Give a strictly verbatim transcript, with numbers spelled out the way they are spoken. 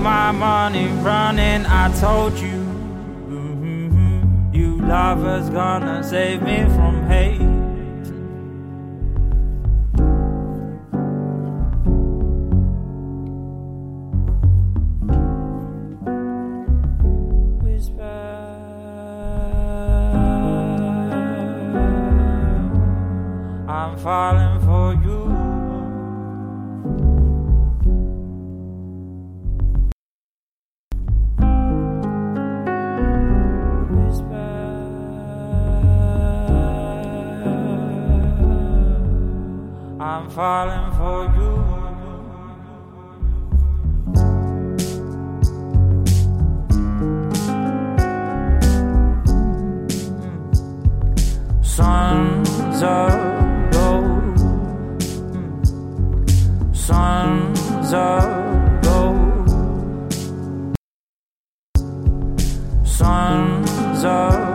my money running. I told you, mm-hmm, you lover's gonna save me from hate. I'm falling for you. Whisper, I'm falling for you. Suns up, suns of gold, suns of